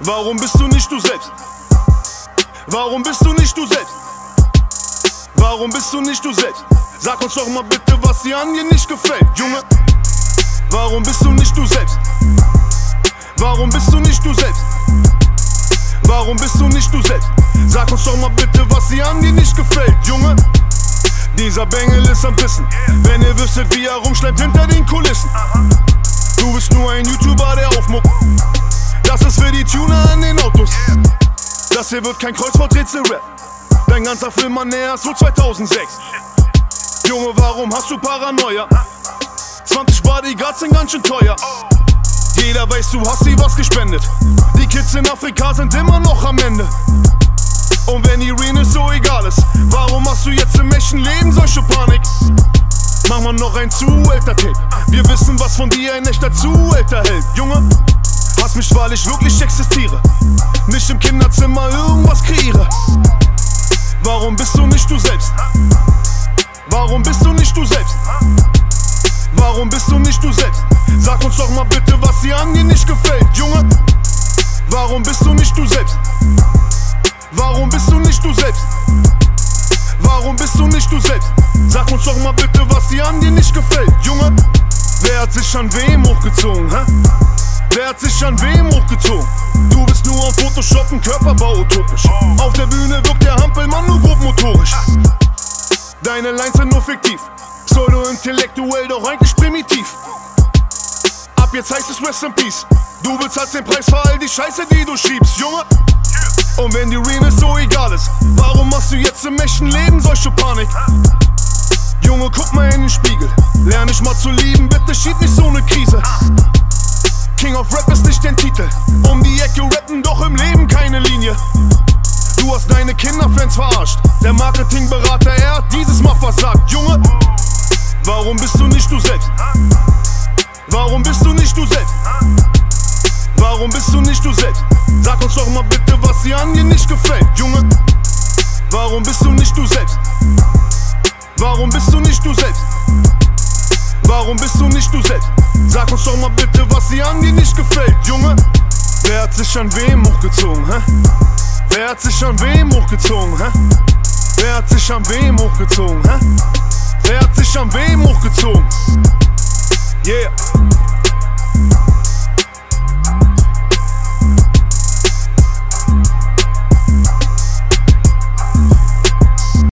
Warum bist du nicht du selbst? Warum bist du nicht du selbst? Warum bist du nicht du selbst? Sag uns doch mal bitte, was dir an dir nicht gefällt, Junge. Warum bist du nicht du selbst? Warum bist du nicht du selbst? Warum bist du nicht du selbst? Sag uns doch mal bitte, was dir an dir nicht gefällt, Junge. Dieser Bengel ist am Bissen, wenn ihr wüsstet, wie er rumschleimt hinter den Kulissen. Du bist nur ein YouTuber, der aufmuckt. Das ist für die Tuner an den Autos. Das hier wird kein Kreuzworträtsel-Rap. Dein ganzer Film näher ist so 2006. Junge, warum hast du Paranoia? 20 Bodyguards sind ganz schön teuer. Jeder weiß, du hast sie was gespendet. Die Kids in Afrika sind immer noch am Ende. Und wenn die Rene so egal ist, warum hast du jetzt im echten Leben solche Panik? Mach mal noch ein Zuhälter-Tape. Wir wissen, was von dir ein echter Zuhälter hält. Junge, hass mich, weil ich wirklich existiere. Nicht im Kinderzimmer irgendwas kreiere. Warum bist du nicht du selbst? Warum bist du nicht du selbst? Warum bist du nicht du selbst? Sag uns doch mal bitte, was dir an dir nicht gefällt, Junge. Warum bist du nicht du selbst? Warum bist du nicht du selbst? Warum bist du nicht du selbst? Sag uns doch mal bitte, was dir an dir nicht gefällt, Junge. Wer hat sich an wem hochgezogen, hä? Wer hat sich an wem hochgezogen? Du bist nur am Photoshoppen, Körperbau utopisch. Auf der Bühne wirkt der Hampelmann nur grobmotorisch. Deine Lines sind nur fiktiv, pseudo-intellektuell, doch eigentlich primitiv. Ab jetzt heißt es Rest in Peace. Du bezahlst den Preis für all die Scheiße, die du schiebst, Junge. Und wenn die Rene so egal ist, warum machst du jetzt im echten Leben solche Panik? Junge, guck mal in den Spiegel, lern dich mal zu lieben, bitte schieb nicht so ne Krise. King of Rap ist nicht dein Titel, um die Ecke rappen, doch im Leben keine Linie. Du hast deine Kinderfans verarscht, der Marketingberater, er hat dieses Mal versagt, Junge. Warum bist du nicht du selbst? Warum bist du nicht du selbst? Warum bist du nicht du selbst? Sag uns doch mal bitte, was dir an dir nicht gefällt, Junge. Warum bist du nicht du selbst? Warum bist du nicht du selbst? Warum bist du nicht du selbst? Sag uns doch mal bitte, was dir an dir nicht gefällt, Junge. Wer hat sich an wem hochgezogen, hä? Wer hat sich an wem hochgezogen, hä? Wer hat sich an wem hochgezogen, hä? Wer hat sich an wem hochgezogen? Yeah.